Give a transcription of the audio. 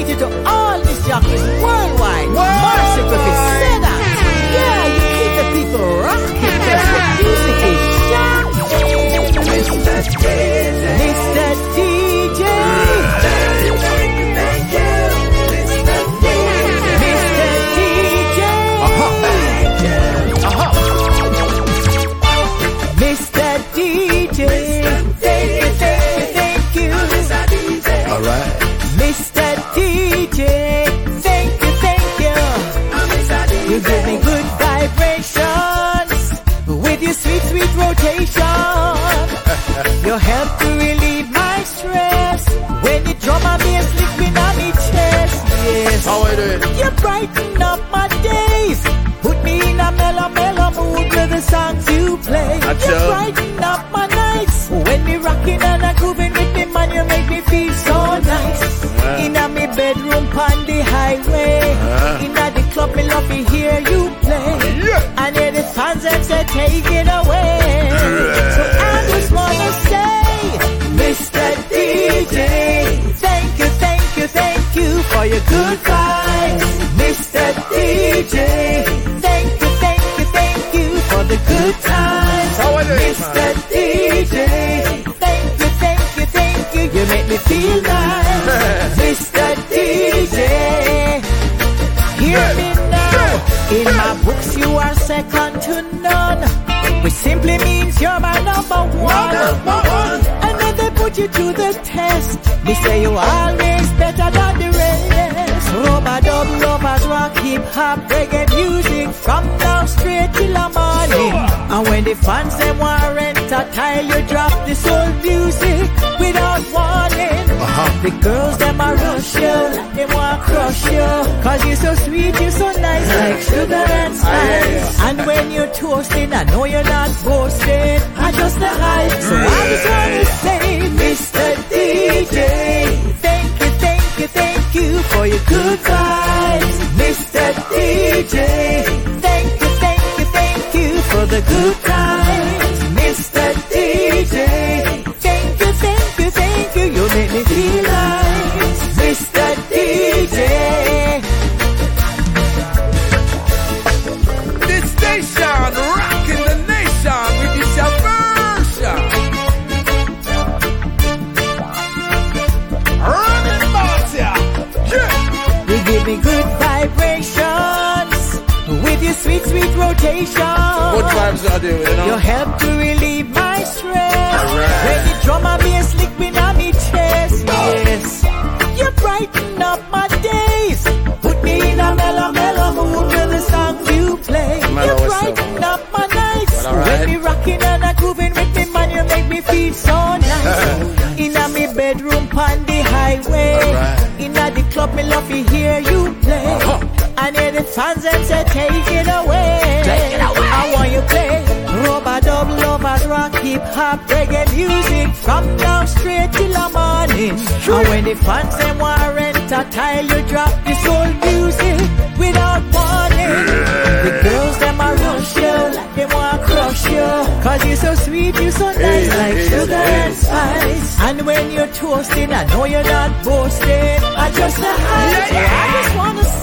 you to all these jockeys worldwide. Marcy Griffith said that. Yeah, you keep the people rocking because the music is sharp. Mr. DJ. Thank you. Mr. DJ. Mr. DJ. Thank you. All right. Mr. DJ, thank you. You give me good vibrations with your sweet rotation. You help to relieve my stress when you drum my bass liquid on my chest. Yes, how I do it? You brighten up my days, put me in a mellow mood with the songs you play. You brighten up my nights when me rocking and a grooving with me, man. You make me feel so nice. Inna me bedroom on the highway, inna the club me love to hear you play, and hear the fans them say take it away. So I just wanna say, Mr. DJ, thank you for your good vibes. Mr. DJ, thank you for the good times. Mr. DJ, thank you, you make me feel nice. Mr. DJ, hear me now. In my books you are second to none, which simply means you're my number one. And then they put you to the test. They say you always better than the rest. Rub-a-dub, lovers, rock, hip-hop, reggae music from now straight till the morning. And when the fans them want a tile, you drop the soul music without warning. The girls them a rush you, they want crush you, cause you're so sweet, you're so nice, like sugar and spice. And when you're toasting, I know you're not boasting, I just a hype. So I just wanna say, Mr. DJ, thank you for your good vibes. Mr. DJ, thank you for the good times. Mr. DJ, thank you, you make me feel nice. Mr. DJ. This station rocking the nation with its version. Running about ya. You give me good vibrations with your sweet rotation. What vibes are they, you know? You help to relieve my stress. Alright. When you drum my bass liquid on me chest. Yes, you brighten up my days, put me in a mellow mood with the songs you play. You brighten up my nights when me rocking and a grooving with me, man. You make me feel so nice. Inna me bedroom on the highway, inna the club me love to hear you play, and hear the fans them say take it away. I want you play rub-a-dub, lovers, rock, hip-hop, reggae music from now straight till the morning. And when the fans them want rent a tile, you drop the soul music without warning. The girls them a rush you, they want crush you, cause you're so sweet, you're so nice, like sugar and spice. And when you're toasting, I know you're not boasting, I just a hype. I just wanna